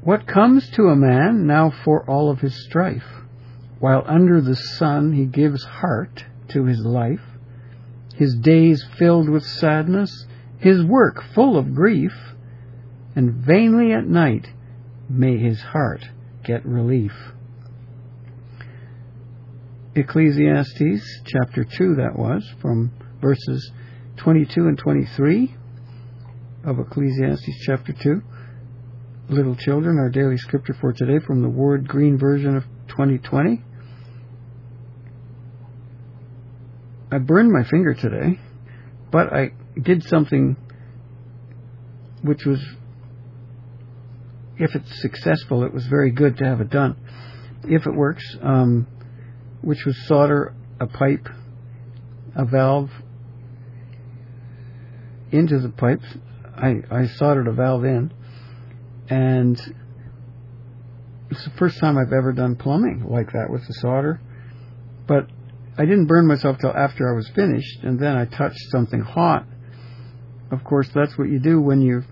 What comes to a man now for all of his strife? While under the sun he gives heart to his life, his days filled with sadness, his work full of grief, and vainly at night may his heart get relief. Ecclesiastes chapter 2, that was, from verses 22 and 23 of Ecclesiastes chapter 2. Little children, our daily scripture for today from the Word Green version of 2020. I burned my finger today, but I did something which was, if it's successful, it was very good to have it done. If it works, which was solder a pipe, a valve into the pipes. I soldered a valve in, and it's the first time I've ever done plumbing like that with the solder. But I didn't burn myself till after I was finished, and then I touched something hot. Of course, that's what you do when you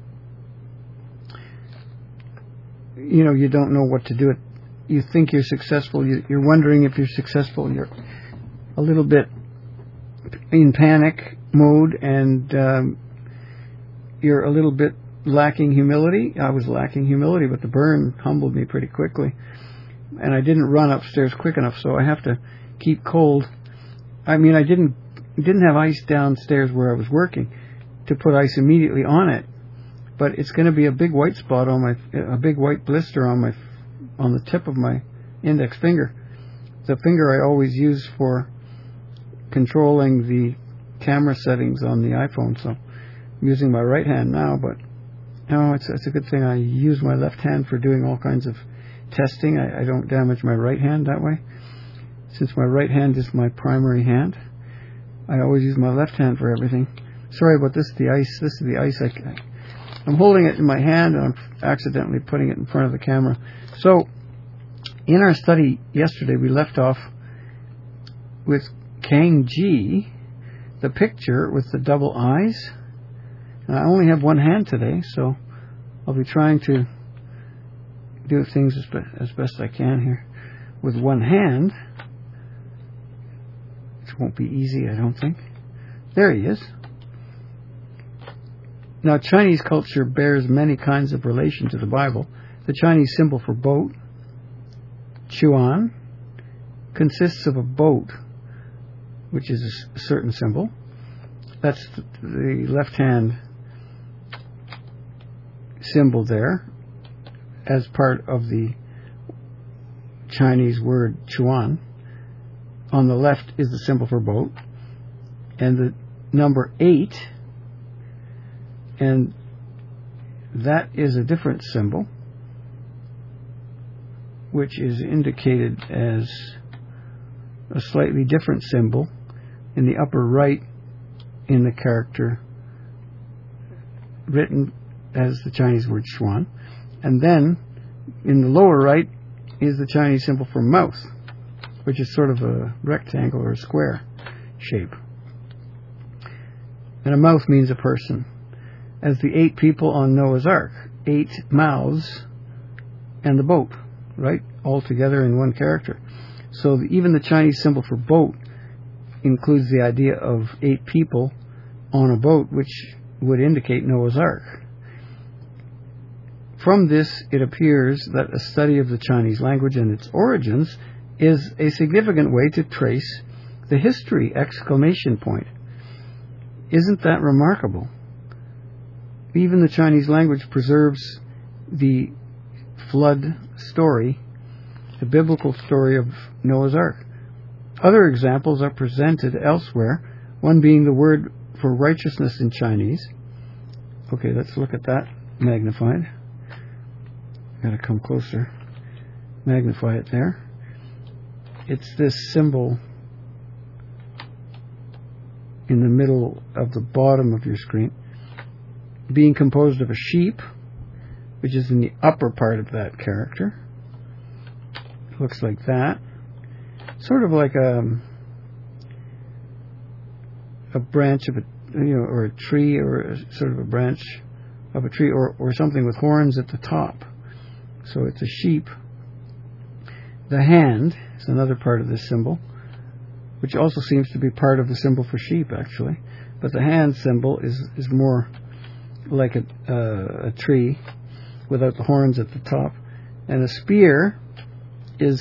don't know what to do. You think you're successful. You're wondering if you're successful. You're a little bit in panic mode, and you're a little bit lacking humility. I was lacking humility, but the burn humbled me pretty quickly. And I didn't run upstairs quick enough, so I have to keep cold. I mean, I didn't have ice downstairs where I was working to put ice immediately on it, but it's going to be a big white spot on a big white blister on the tip of my index finger. The finger I always use for controlling the camera settings on the iPhone, so I'm using my right hand now, but it's a good thing I use my left hand for doing all kinds of testing. I don't damage my right hand that way. Since my right hand is my primary hand, I always use my left hand for everything. Sorry about this, the ice. This is the ice. I'm holding it in my hand, and I'm accidentally putting it in front of the camera. So, in our study yesterday, we left off with Kang Ji, the picture with the double eyes. And I only have one hand today, so I'll be trying to do things as best I can here with one hand. It won't be easy, I don't think. There he is. Now, Chinese culture bears many kinds of relation to the Bible. The Chinese symbol for boat, Chuan, consists of a boat, which is a certain symbol. That's the left-hand symbol there, as part of the Chinese word Chuan. On the left is the symbol for boat, and the number 8, and that is a different symbol, which is indicated as a slightly different symbol in the upper right in the character written as the Chinese word Chuan. And then in the lower right is the Chinese symbol for mouth, which is sort of a rectangle or a square shape. And a mouth means a person. As the 8 people on Noah's Ark, 8 mouths and the boat, right? All together in one character. So even the Chinese symbol for boat includes the idea of 8 people on a boat, which would indicate Noah's Ark. From this, it appears that a study of the Chinese language and its origins is a significant way to trace the history! Isn't that remarkable? Even the Chinese language preserves the flood story, the biblical story of Noah's Ark. Other examples are presented elsewhere, one being the word for righteousness in Chinese. Okay, let's look at that magnified. Gotta come closer. Magnify it there. It's this symbol in the middle of the bottom of your screen, being composed of a sheep, which is in the upper part of that character. It looks like that. Sort of like a branch of or a tree, or sort of a branch of a tree, or something with horns at the top. So it's a sheep. The hand is another part of this symbol, which also seems to be part of the symbol for sheep, actually. But the hand symbol is more like a tree without the horns at the top. And a spear is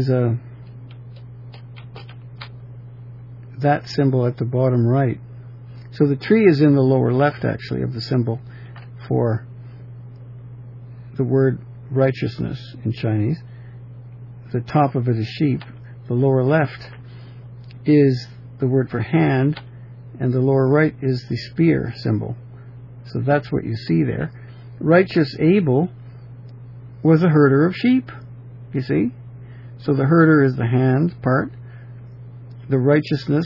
that symbol at the bottom right. So the tree is in the lower left, actually, of the symbol for the word righteousness in Chinese. The top of it is sheep. The lower left is the word for hand, and the lower right is the spear symbol. So that's what you see there. Righteous Abel was a herder of sheep, you see. So the herder is the hand part. The righteousness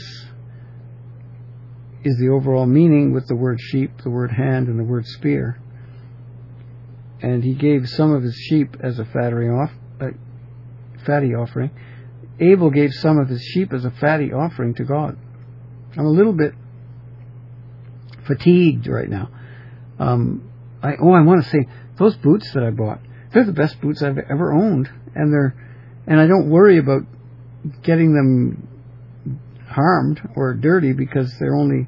is the overall meaning with the word sheep, the word hand, and the word spear. And he gave some of his sheep as a fatty offering. Abel gave some of his sheep as a fatty offering to God. I'm a little bit fatigued right now. I want to say, those boots that I bought, they're the best boots I've ever owned, and I don't worry about getting them harmed or dirty because they're only.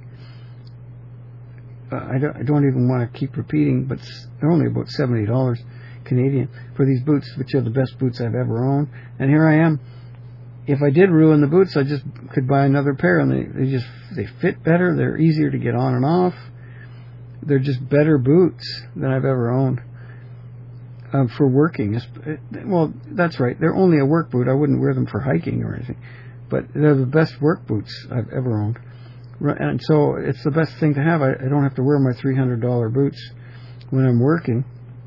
I don't even want to keep repeating, but they're only about $70 Canadian for these boots, which are the best boots I've ever owned. And here I am. If I did ruin the boots, I just could buy another pair, and they fit better. They're easier to get on and off. They're just better boots than I've ever owned for working. Well, that's right. They're only a work boot. I wouldn't wear them for hiking or anything. But they're the best work boots I've ever owned. And so it's the best thing to have. I don't have to wear my $300 boots when I'm working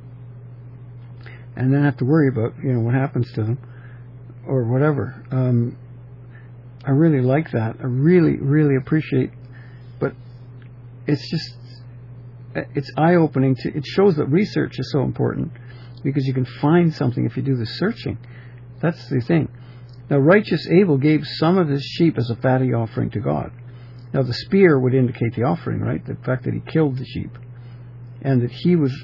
and then have to worry about, what happens to them or whatever. I really like that. I really, really appreciate. But it's eye-opening. It shows that research is so important because you can find something if you do the searching. That's the thing. Now, righteous Abel gave some of his sheep as a fatty offering to God. Now, the spear would indicate the offering, right? The fact that he killed the sheep. And that he was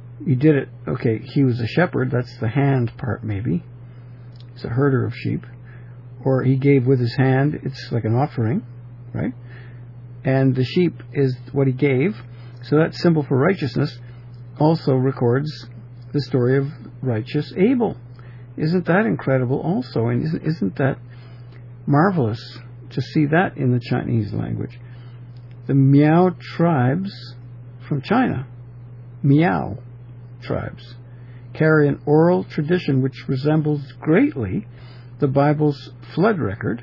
a shepherd. That's the hand part, maybe. He's a herder of sheep. Or he gave with his hand. It's like an offering, right? And the sheep is what he gave. So that symbol for righteousness also records the story of righteous Abel. Isn't that incredible also? And isn't that marvelous to see that in the Chinese language? The Miao tribes from China, Miao tribes, carry an oral tradition which resembles greatly the Bible's flood record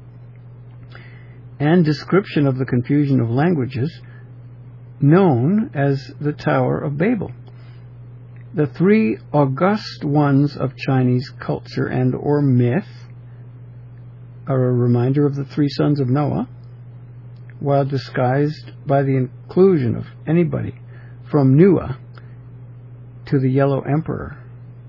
and description of the confusion of languages known as the Tower of Babel. The three august ones of Chinese culture and or myth are a reminder of the three sons of Noah, while disguised by the inclusion of anybody from Nua to the Yellow Emperor.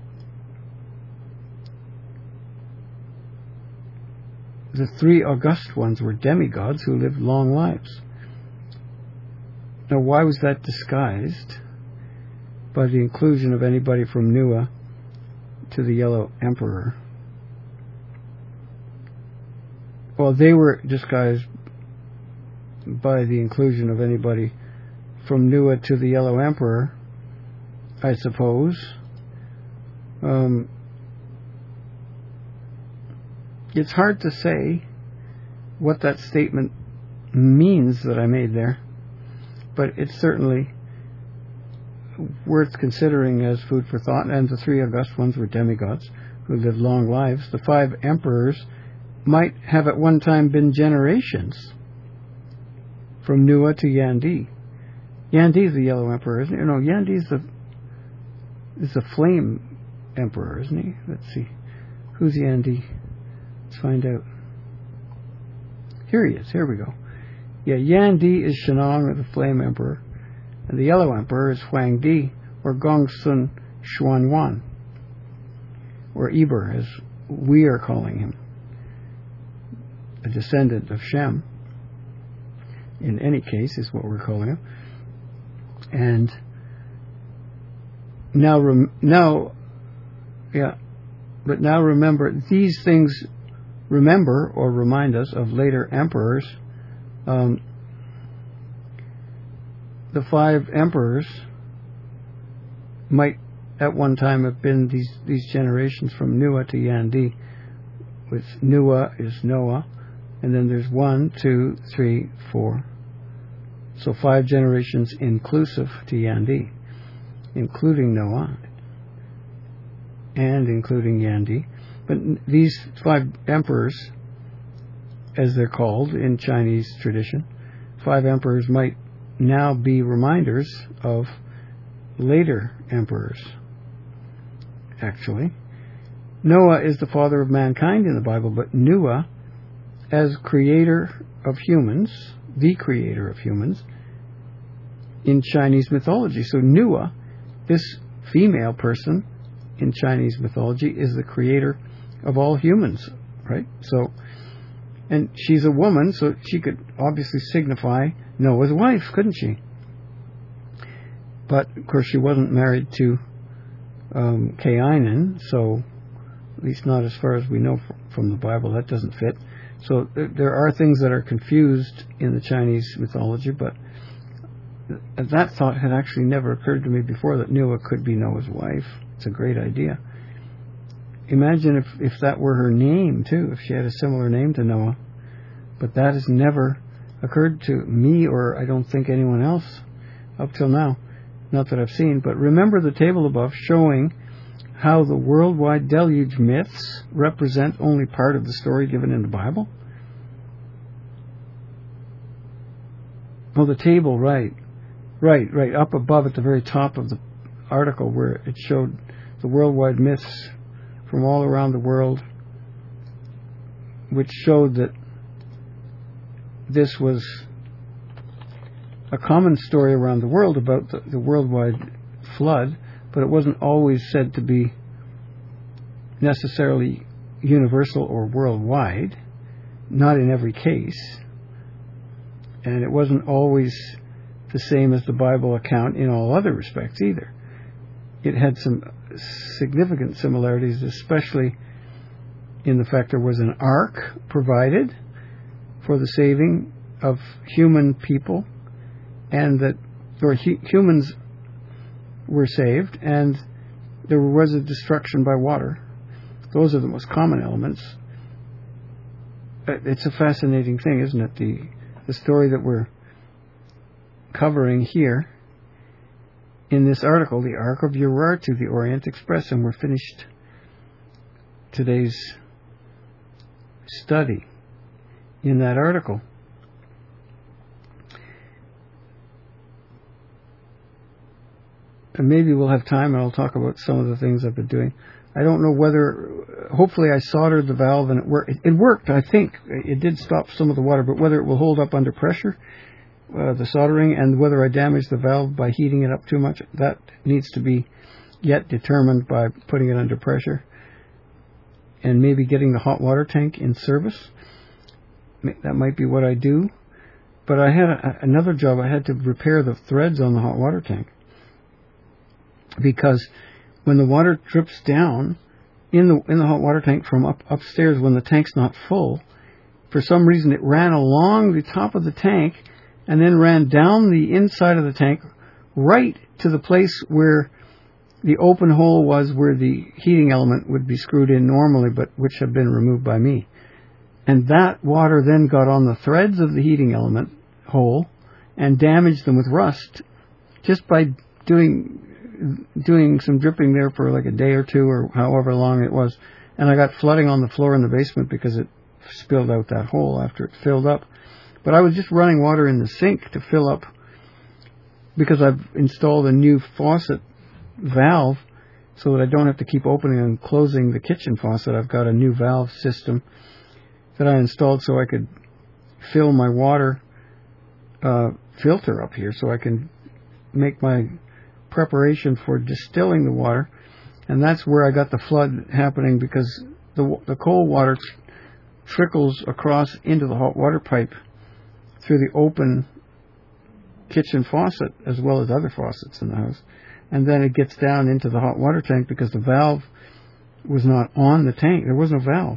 The three august ones were demigods who lived long lives. Now, why was that disguised by the inclusion of anybody from Nua to the Yellow Emperor? Well, they were disguised by the inclusion of anybody from Nua to the Yellow Emperor, I suppose. It's hard to say what that statement means that I made there, but it's certainly worth considering as food for thought. And the three august ones were demigods who lived long lives. The five emperors might have at one time been generations from Nua to Yandi. Yandi is the Yellow Emperor, isn't he? No, Yandi is the Flame Emperor, isn't he? Let's see. Who's Yandi? Let's find out. Here he is. Here we go. Yeah, Yandi is Shenong, or the Flame Emperor. And the Yellow Emperor is Huang Di, or Gongsun Xuanwan, or Eber, as we are calling him, a descendant of Shem. In any case, is what we're calling him. And now Yeah. But now remember, these things remember or remind us of later emperors. The 5 emperors might at one time have been these generations from Nua to Yandi, with Nua is Noah, and then there's 1, 2, 3, 4. So 5 generations inclusive to Yandi, including Noah and including Yandi. But these 5 emperors, as they're called in Chinese tradition, 5 emperors might now be reminders of later emperors, actually. Noah is the father of mankind in the Bible, but Nua, as creator of humans, the creator of humans, in Chinese mythology. So Nua, this female person in Chinese mythology, is the creator of all humans, right? So, and she's a woman, so she could obviously signify Noah's wife, couldn't she? But, of course, she wasn't married to Kainin, so at least not as far as we know from the Bible. That doesn't fit. So there are things that are confused in the Chinese mythology, but that thought had actually never occurred to me before, that Noah could be Noah's wife. It's a great idea. Imagine if that were her name, too, if she had a similar name to Noah. But that has never occurred to me, or I don't think anyone else up till now. Not that I've seen. But remember the table above showing how the worldwide deluge myths represent only part of the story given in the Bible? Oh, the table, right. Right, up above at the very top of the article, where it showed the worldwide myths from all around the world, which showed that this was a common story around the world about the worldwide flood, but it wasn't always said to be necessarily universal or worldwide, not in every case, and it wasn't always the same as the Bible account in all other respects either. It had some significant similarities, especially in the fact there was an ark provided for the saving of human people, and that humans were saved, and there was a destruction by water. Those are the most common elements. It's a fascinating thing, isn't it? The story that we're covering here in this article, the Ark of Urartu, the Orient Express, and we're finished today's study in that article. And maybe we'll have time and I'll talk about some of the things I've been doing. I don't know whether, hopefully I soldered the valve and it worked. It worked, I think. It did stop some of the water, but whether it will hold up under pressure, the soldering, and whether I damaged the valve by heating it up too much, that needs to be yet determined by putting it under pressure and maybe getting the hot water tank in service. That might be what I do. But I had another job. I had to repair the threads on the hot water tank, because when the water drips down in the hot water tank from upstairs, when the tank's not full, for some reason it ran along the top of the tank and then ran down the inside of the tank right to the place where the open hole was, where the heating element would be screwed in normally, but which had been removed by me. And that water then got on the threads of the heating element hole and damaged them with rust just by doing some dripping there for like a day or two, or however long it was. And I got flooding on the floor in the basement because it spilled out that hole after it filled up. But I was just running water in the sink to fill up, because I've installed a new faucet valve so that I don't have to keep opening and closing the kitchen faucet. I've got a new valve system that I installed so I could fill my water filter up here, so I can make my preparation for distilling the water. And that's where I got the flood happening, because the cold water trickles across into the hot water pipe through the open kitchen faucet as well as other faucets in the house, and then it gets down into the hot water tank because the valve was not on the tank. There was no valve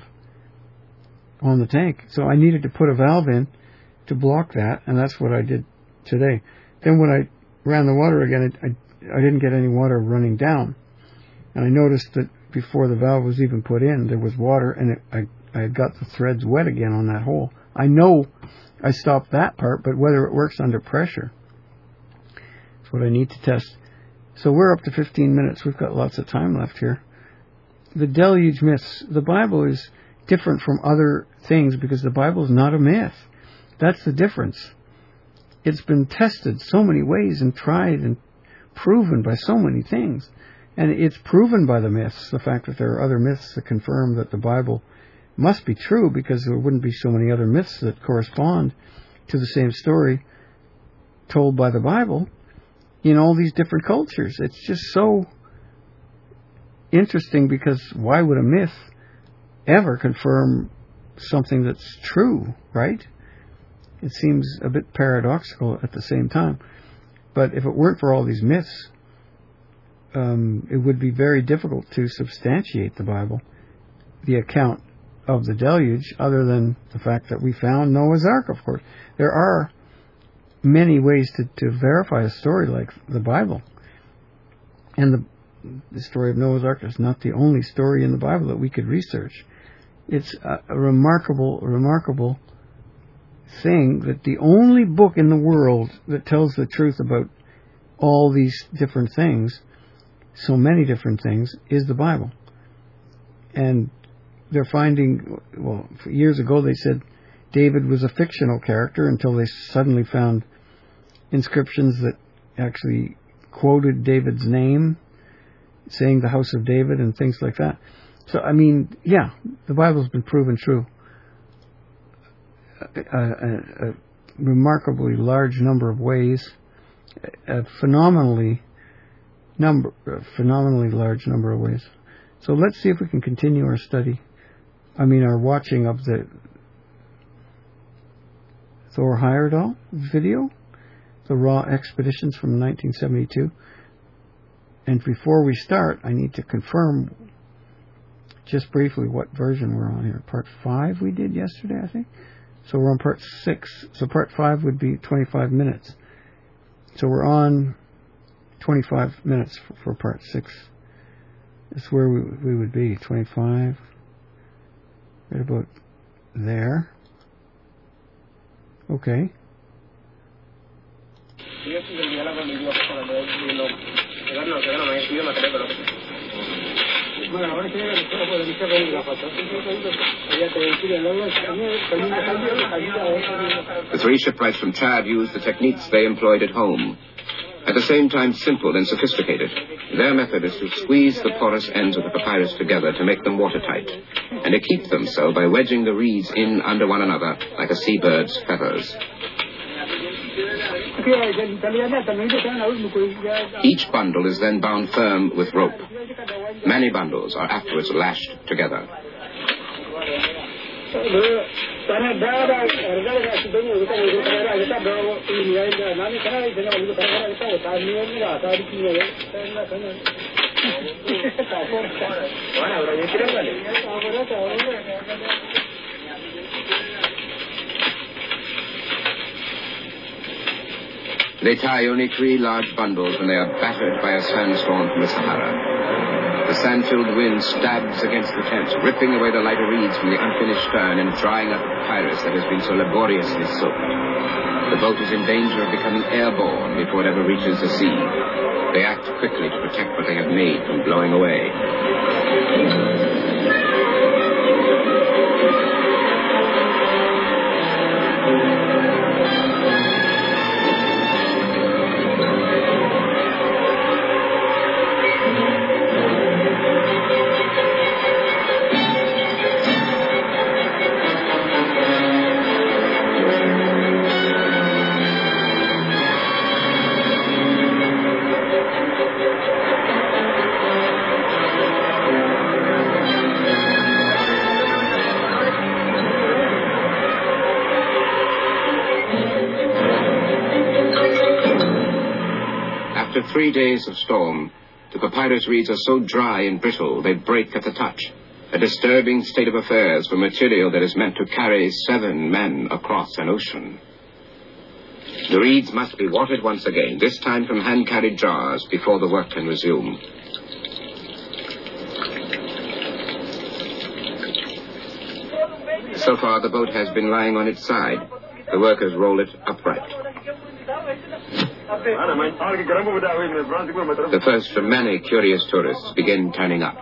on the tank. So I needed to put a valve in to block that, and that's what I did today. Then when I ran the water again, I didn't get any water running down. And I noticed that before the valve was even put in, there was water, and I had got the threads wet again on that hole. I know I stopped that part, but whether it works under pressure is what I need to test. So we're up to 15 minutes. We've got lots of time left here. The deluge myths. The Bible is different from other things because the Bible is not a myth. That's the difference. It's been tested so many ways and tried and proven by so many things. And it's proven by the myths, the fact that there are other myths that confirm that the Bible must be true, because there wouldn't be so many other myths that correspond to the same story told by the Bible in all these different cultures. It's just so interesting, because why would a myth ever confirm something that's true, right? It seems a bit paradoxical at the same time. But if it weren't for all these myths, it would be very difficult to substantiate the Bible, the account of the deluge, other than the fact that we found Noah's Ark, of course. There are many ways to verify a story like the Bible. And the story of Noah's Ark is not the only story in the Bible that we could research. It's a remarkable, remarkable thing that the only book in the world that tells the truth about all these different things, so many different things, is the Bible. And they're finding, well, years ago they said David was a fictional character, until they suddenly found inscriptions that actually quoted David's name, saying the house of David and things like that. So, I mean, yeah, the Bible's been proven true. A remarkably large number of ways, a phenomenally large number of ways. So let's see if we can continue our study. Our watching of the Thor Heyerdahl video, the Raw Expeditions from 1972. And before we start, I need to confirm just briefly what version we're on here. Part 5 we did yesterday, I think. So we're on part 6. So part 5 would be 25 minutes. So we're on 25 minutes for part 6. That's where we would be. 25. Right about there. Okay. The 3 shipwrights from Chad used the techniques they employed at home. At the same time simple and sophisticated, their method is to squeeze the porous ends of the papyrus together to make them watertight, and to keep them so by wedging the reeds in under one another like a seabird's feathers. Each bundle is then bound firm with rope. Many bundles are afterwards lashed together. They tie only 3 large bundles when they are battered by a sandstorm from the Sahara. The sand-filled wind stabs against the tent, ripping away the lighter reeds from the unfinished stern and drying up the papyrus that has been so laboriously soaked. The boat is in danger of becoming airborne before it ever reaches the sea. They act quickly to protect what they have made from blowing away. After 3 days of storm, The papyrus reeds are so dry and brittle they break at the touch. A disturbing state of affairs for material that is meant to carry 7 men across an ocean. The reeds must be watered once again, this time from hand-carried jars, before the work can resume. So far, the boat has been lying on its side. The workers roll it upright. The first of many curious tourists begin turning up.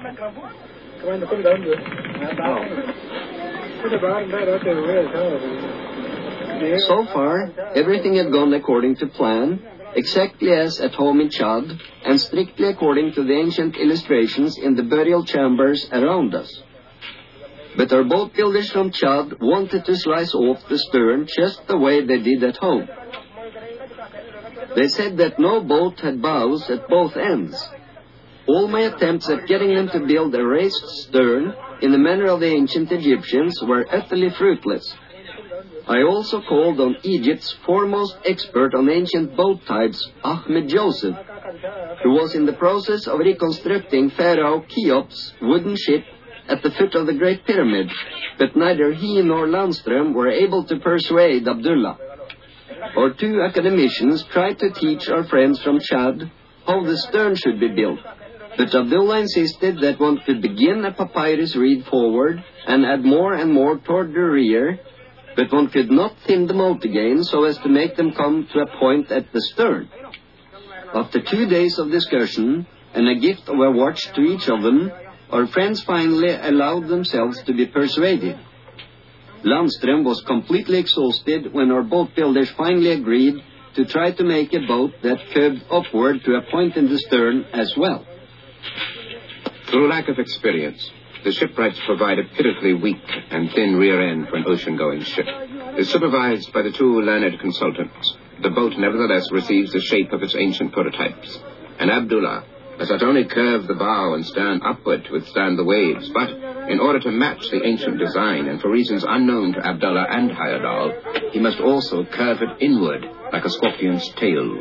So far, everything had gone according to plan, exactly as at home in Chad, and strictly according to the ancient illustrations in the burial chambers around us. But our boat builders from Chad wanted to slice off the stern just the way they did at home. They said that no boat had bows at both ends. All my attempts at getting them to build a raised stern in the manner of the ancient Egyptians were utterly fruitless. I also called on Egypt's foremost expert on ancient boat types, Ahmed Joseph, who was in the process of reconstructing Pharaoh Cheops' wooden ship at the foot of the Great Pyramid, but neither he nor Landström were able to persuade Abdullah. Our 2 academicians tried to teach our friends from Chad how the stern should be built, but Abdullah insisted that one could begin a papyrus reed forward and add more and more toward the rear, but one could not thin them out again so as to make them come to a point at the stern. After 2 days of discussion and a gift of a watch to each of them, our friends finally allowed themselves to be persuaded. Landström was completely exhausted when our boat builders finally agreed to try to make a boat that curved upward to a point in the stern as well. Through lack of experience, the shipwrights provide a pitifully weak and thin rear end for an ocean-going ship. Supervised by the 2 learned consultants, the boat nevertheless receives the shape of its ancient prototypes. And Abdullah has not only curved the bow and stern upward to withstand the waves, but in order to match the ancient design, and for reasons unknown to Abdullah and Heyerdahl, he must also curve it inward like a scorpion's tail.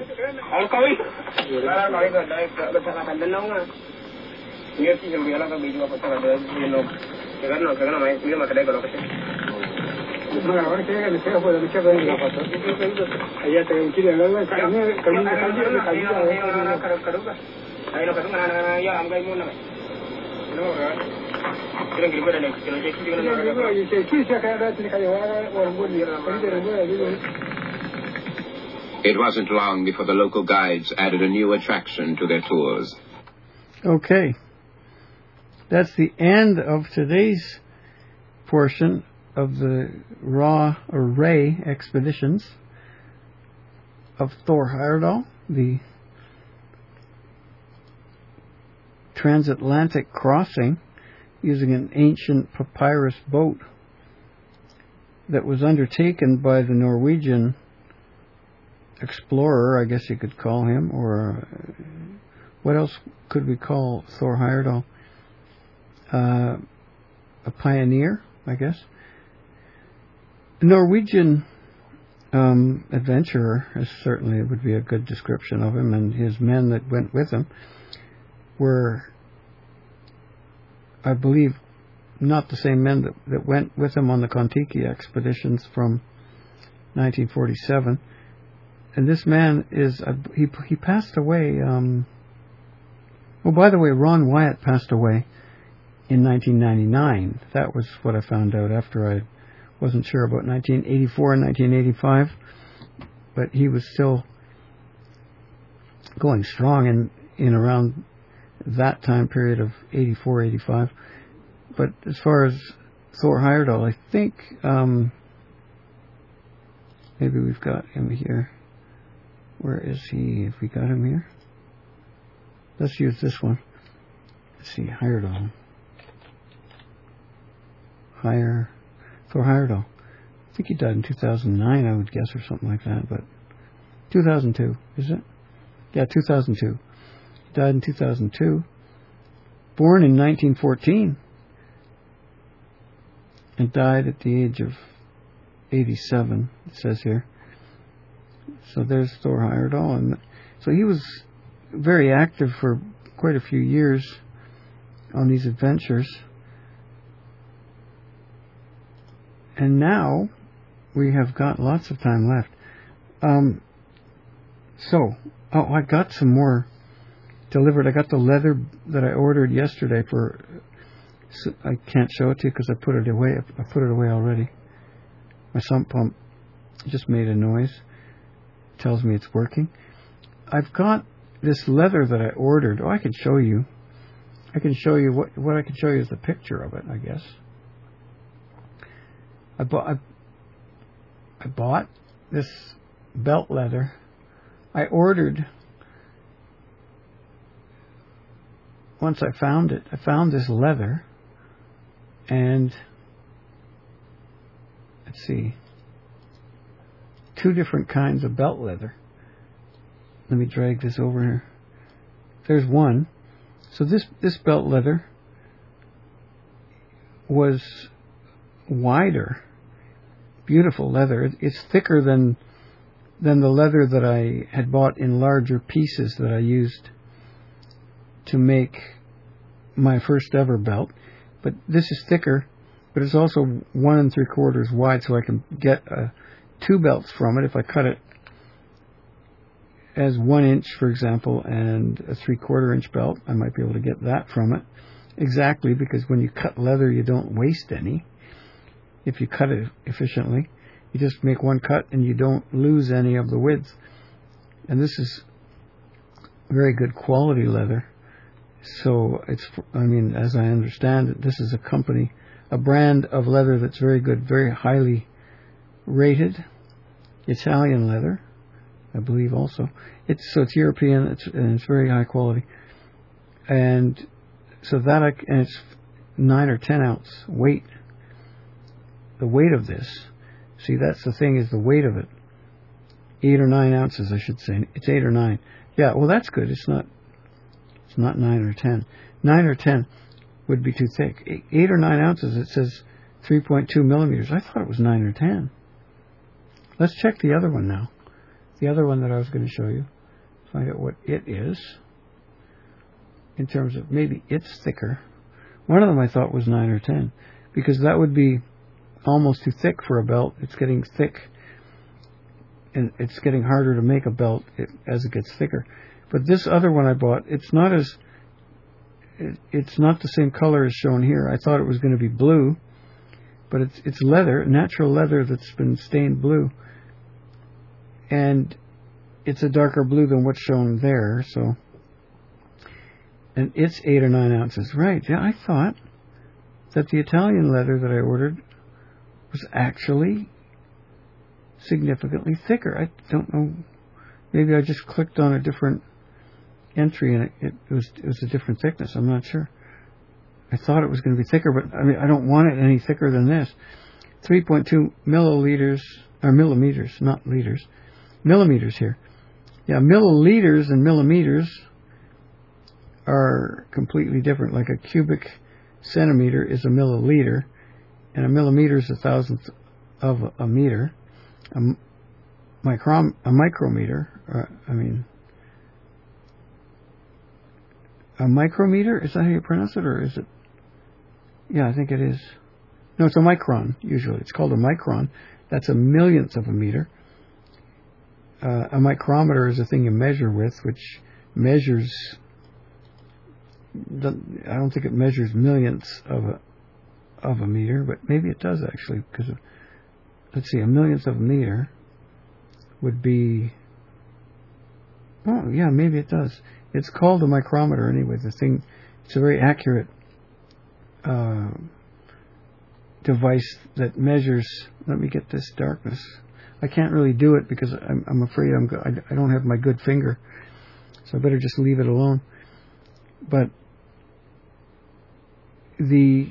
It wasn't long before the local guides added a new attraction to their tours. Okay. That's the end of today's portion of the Ray expeditions of Thor Heyerdahl, the transatlantic crossing using an ancient papyrus boat that was undertaken by the Norwegian explorer, I guess you could call him, or what else could we call Thor Heyerdahl? A pioneer, I guess. A Norwegian adventurer, certainly would be a good description of him, and his men that went with him were, I believe, not the same men that went with him on the Kon-Tiki expeditions from 1947. And this man is, he passed away, by the way, Ron Wyatt passed away in 1999. That was what I found out after I wasn't sure about 1984 and 1985. But he was still going strong in around that time period of 84, 85. But as far as Thor Heyerdahl, I think maybe we've got him here. Where is he? Have we got him here? Let's use this one. Let's see, Heyerdahl. Thor Heyerdahl. I think he died in 2009, I would guess, or something like that. But 2002, is it? Yeah, 2002. He died in 2002. Born in 1914. And died at the age of 87, it says here. So there's Thor Heyerdahl. And so he was very active for quite a few years on these adventures. And now we have got lots of time left. I got some more delivered. I got the leather that I ordered yesterday for. I can't show it to you because I put it away. I put it away already. My sump pump just made a noise. It tells me it's working. I've got this leather that I ordered. I can show you. I can show you what I can show you is the picture of it, I guess. I bought this belt leather. I ordered, once I found it, I found this leather, and let's see, 2 different kinds of belt leather. Let me drag this over here. There's one. So this belt leather was wider, beautiful leather. It's thicker than the leather that I had bought in larger pieces that I used to make my first ever belt. But this is thicker, but it's also 1 3/4 wide, so I can get 2 belts from it. If I cut it as 1 inch, for example, and a 3/4 inch belt, I might be able to get that from it. Exactly, because when you cut leather, you don't waste any. If you cut it efficiently, you just make 1 cut and you don't lose any of the width. And this is very good quality leather. So as I understand it, this is a brand of leather that's very good, very highly rated. Italian leather, I believe also. It's European, and it's very high quality. And so and it's 9 or 10 ounce weight. The weight of this, see, that's the thing, is the weight of it. 8 or 9 ounces, I should say. It's 8 or 9. Yeah, well, that's good. It's not 9 or 10. 9 or 10 would be too thick. 8 or 9 ounces, it says 3.2 millimeters. I thought it was 9 or 10. Let's check the other one now. The other one that I was going to show you. Find out what it is. In terms of, maybe it's thicker. One of them I thought was 9 or 10. Because that would be almost too thick for a belt. It's getting thick. And it's getting harder to make a belt as it gets thicker. But this other one I bought, it's not the same color as shown here. I thought it was going to be blue. But it's leather, natural leather that's been stained blue. And it's a darker blue than what's shown there, so. And it's 8 or 9 ounces. Right, yeah, I thought that the Italian leather that I ordered was actually significantly thicker. I don't know. Maybe I just clicked on a different entry and it was a different thickness. I'm not sure. I thought it was going to be thicker, but I don't want it any thicker than this. 3.2 milliliters, or millimeters, not liters. Millimeters here. Yeah, milliliters and millimeters are completely different. Like a cubic centimeter is a milliliter, and a millimeter is 1,000th of a meter. A micrometer, a micrometer, is that how you pronounce it, or is it? Yeah, I think it is. No, it's a micron, usually. It's called a micron. That's a millionth of a meter. A micrometer is a thing you measure with, which measures, I don't think it measures millionths of a meter, but maybe it does actually, because let's see, a millionth of a meter would be, oh yeah, maybe it does. It's called a micrometer anyway. The thing, it's a very accurate device that measures. Let me get this darkness. I can't really do it because I'm afraid I don't have my good finger, so I better just leave it alone. But the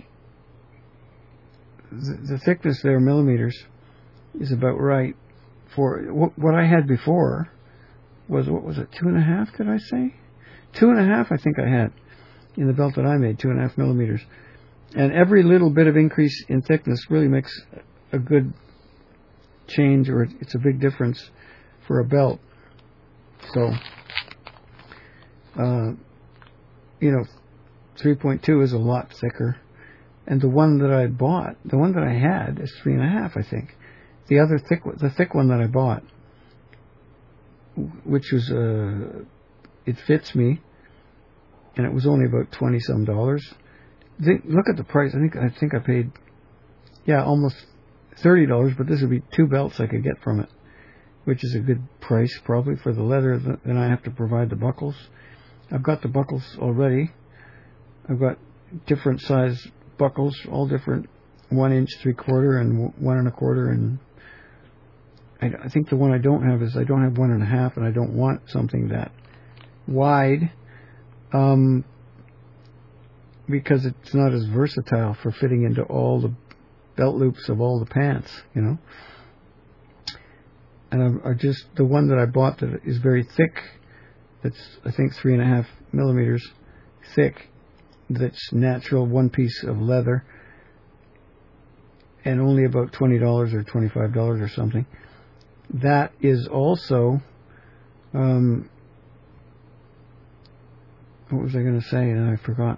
thickness there, millimeters, is about right. For what I had before was, what was it, 2.5? Did I say 2.5? I think I had in the belt that I made, 2.5 millimeters. And every little bit of increase in thickness really makes a good change, or it's a big difference for a belt. So 3.2 is a lot thicker. And the one that I bought, the one that I had, is 3.5, I think. The thick one that I bought, which was it fits me, and it was only about $20-some. Look at the price. I think I paid, almost $30. But this would be 2 belts I could get from it, which is a good price probably for the leather. Then I have to provide the buckles. I've got the buckles already. I've got different size buckles, all different, 1 inch, 3/4, and 1 1/4, and I think the one I don't have is I don't have 1 1/2, and I don't want something that wide, because it's not as versatile for fitting into all the belt loops of all the pants, And I just, the one that I bought that is very thick, that's I think 3.5 millimeters thick, that's natural, one piece of leather, and only about $20 or $25 or something. That is also, what was I going to say? And I forgot.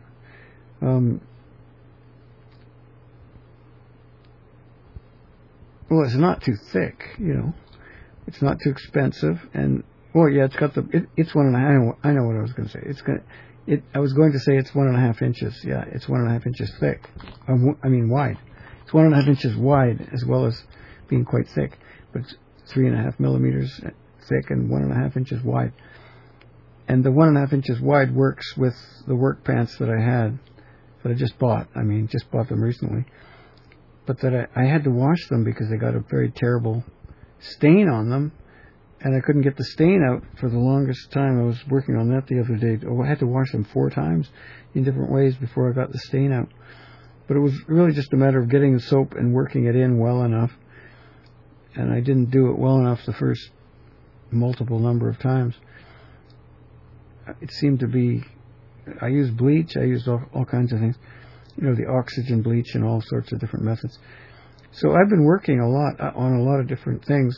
Well, it's not too thick, It's not too expensive, and it's got it's 1.5. I know what I was going to say. I was going to say it's 1.5 inches. Yeah, it's 1.5 inches thick. Wide. It's 1.5 inches wide as well as being quite thick, but it's 3.5 millimeters thick and 1.5 inches wide. And the 1.5 inches wide works with the work pants that I had, that I just bought. Just bought them recently. But that I had to wash them because they got a very terrible stain on them, and I couldn't get the stain out for the longest time. I was working on that the other day. I had to wash them 4 times in different ways before I got the stain out. But it was really just a matter of getting the soap and working it in well enough. And I didn't do it well enough the first multiple number of times. It seemed to be, I used bleach, I used all kinds of things. The oxygen bleach and all sorts of different methods. So I've been working a lot on a lot of different things.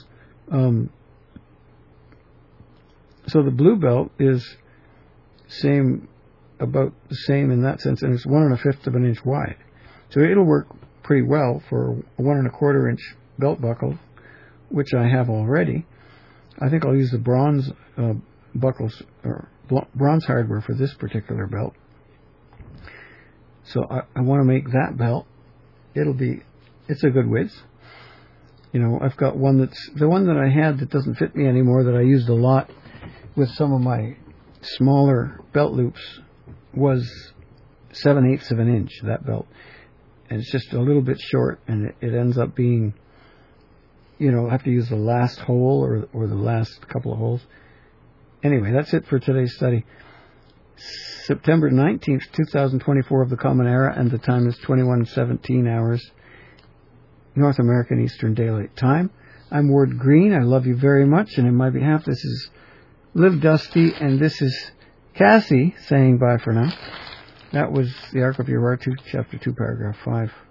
So the blue belt is about the same in that sense, and it's 1 1/5 of an inch wide. So it'll work pretty well for a 1 1/4 inch belt buckle, which I have already. I think I'll use the bronze buckles or bronze hardware for this particular belt. So I want to make that belt. It's a good width. I've got one the one that I had that doesn't fit me anymore, that I used a lot with some of my smaller belt loops, was 7/8 of an inch, that belt. And it's just a little bit short, and it ends up being, I have to use the last hole or the last couple of holes. Anyway, that's it for today's study. September 19th, 2024 of the Common Era, and the time is 21:17 hours, North American Eastern Daylight Time. I'm Ward Green. I love you very much, and in my behalf, this is Liv Dusty, and this is Cassie saying bye for now. That was the Ark of Urartu, Chapter 2, Paragraph 5.